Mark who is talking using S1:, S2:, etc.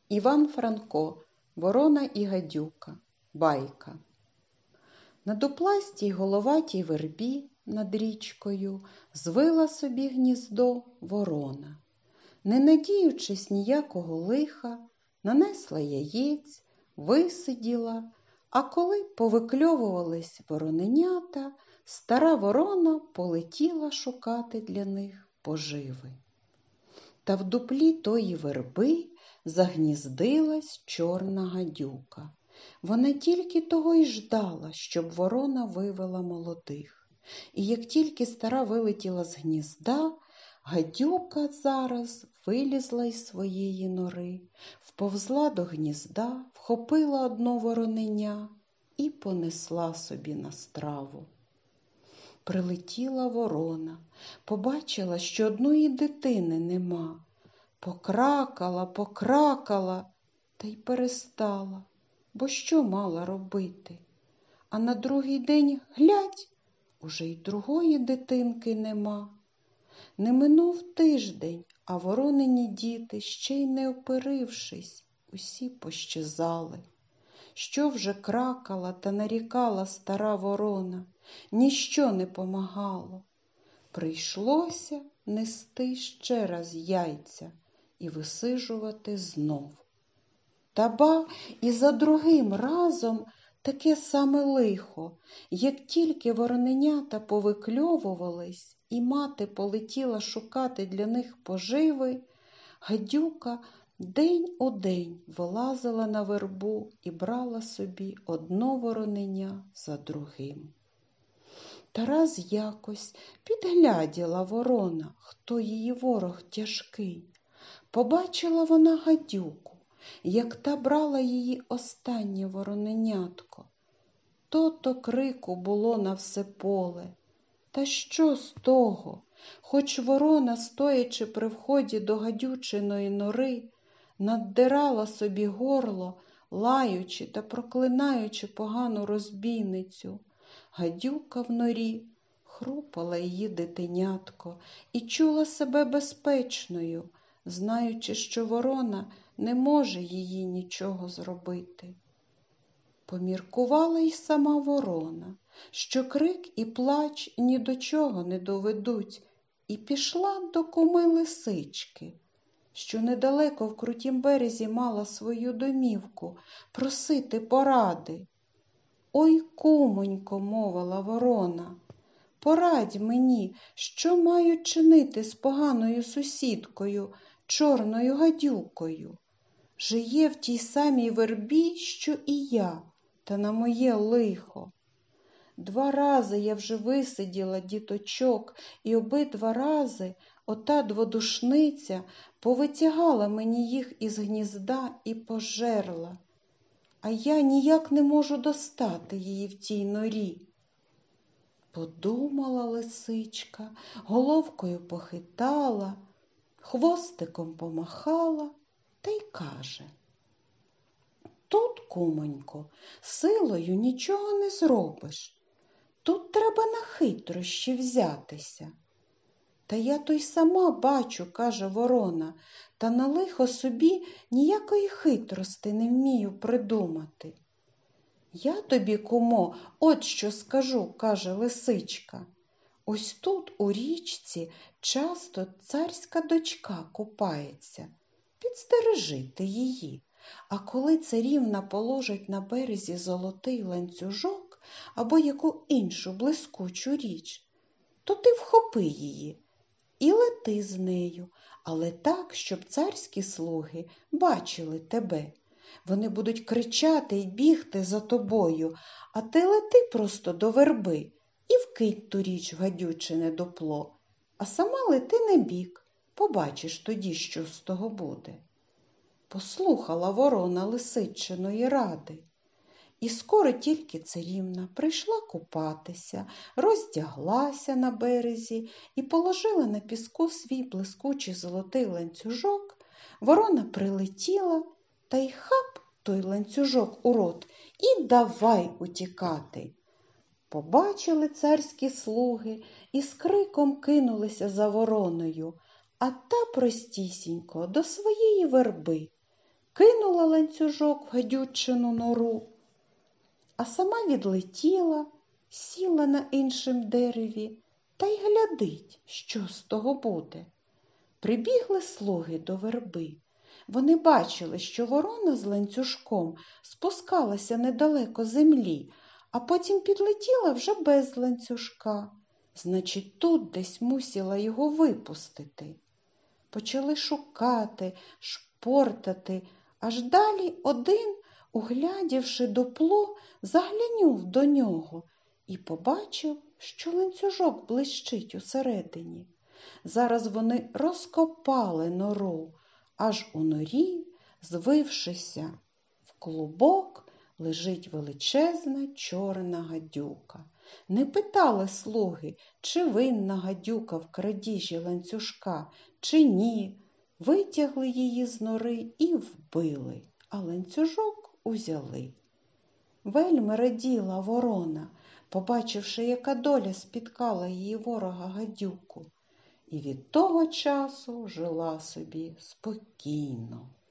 S1: Іван Франко. Ворона і гадюка. Байка. На дупластій головатій вербі над річкою звила собі гніздо ворона. Не надіючись ніякого лиха, нанесла яєць, висиділа, а коли повикльовувались вороненята, стара ворона полетіла шукати для них поживи. Та в дуплі тої верби загніздилась чорна гадюка. Вона тільки того й ждала, щоб ворона вивела молодих. І як тільки стара вилетіла з гнізда, гадюка зараз вилізла із своєї нори, вповзла до гнізда, вхопила одно вороненя і понесла собі на страву. Прилетіла ворона, побачила, що одної дитини нема. Покракала, та й перестала, бо що мала робити? А на другий день, глядь, уже й другої дитинки нема. Не минув тиждень, а воронені діти, ще й не оперившись, усі пощезали. Що вже кракала та нарікала стара ворона, ніщо не помагало. Прийшлося нести ще раз яйця і висижувати знов. Та ба і за другим разом таке саме лихо. Як тільки вороненята повикльовувались і мати полетіла шукати для них поживи, гадюка день у день вилазила на вербу і брала собі одно вороненя за другим. Та раз якось підгляділа ворона, хто її ворог тяжкий. Побачила вона гадюку, як та брала її останнє вороненятко. То крику було на все поле. Та що з того? Хоч ворона, стоячи при вході до гадючиної нори, наддирала собі горло, лаючи та проклинаючи погану розбійницю, гадюка в норі хрупала її дитинятко і чула себе безпечною, знаючи, що ворона не може їй нічого зробити. Поміркувала й сама ворона, що крик і плач ні до чого не доведуть, і пішла до куми лисички, що недалеко в крутім березі мала свою домівку, просити поради. «Ой, кумонько», – мовила ворона, – «порадь мені, що маю чинити з поганою сусідкою, чорною гадюкою. Жиє в тій самій вербі, що і я, та на моє лихо. 2 рази я вже висиділа діточок, і обидва рази ота дводушниця повитягала мені їх із гнізда і пожерла. А я ніяк не можу достати її в тій норі». Подумала лисичка, головкою похитала, хвостиком помахала та й каже: «Тут, кумонько, силою нічого не зробиш. Тут треба на хитрощі взятися». «Та я то й сама бачу», – каже ворона, «та на лихо собі ніякої хитрости не вмію придумати». «Я тобі, кумо, от що скажу», – каже лисичка. «Ось тут у річці часто царська дочка купається. Підстережи ти її. А коли царівна положить на березі золотий ланцюжок або яку іншу блискучу річ, то ти вхопи її і лети з нею, але так, щоб царські слуги бачили тебе. Вони будуть кричати й бігти за тобою, а ти лети просто до верби і вкинь ту річ в гадючине дупло, а сама лети на бік, побачиш тоді, що з того буде». Послухала ворона лисичиної ради. І скоро тільки царівна прийшла купатися, роздяглася на березі і положила на піску свій блискучий золотий ланцюжок, ворона прилетіла та й хап той ланцюжок у рот і давай утікати. Побачили царські слуги і з криком кинулися за вороною, а та простісінько до своєї верби. кинула ланцюжок в гадючину нору, а сама відлетіла, сіла на іншім дереві та й глядить, що з того буде. Прибігли слуги до верби. Вони бачили, що ворона з ланцюжком спускалася недалеко землі, а потім підлетіла вже без ланцюжка. Значить, тут десь мусила його випустити. Почали шукати, шпортати, аж далі один, углядівши дупло, заглянув до нього і побачив, що ланцюжок блищить усередині. Зараз вони розкопали нору, аж у норі, звившися в клубок, лежить величезна чорна гадюка. Не питали слуги, чи винна гадюка в крадіжі ланцюжка, чи ні. Витягли її з нори і вбили, а ланцюжок узяли. Вельми раділа ворона, побачивши, яка доля спіткала її ворога гадюку. І від того часу жила собі спокійно.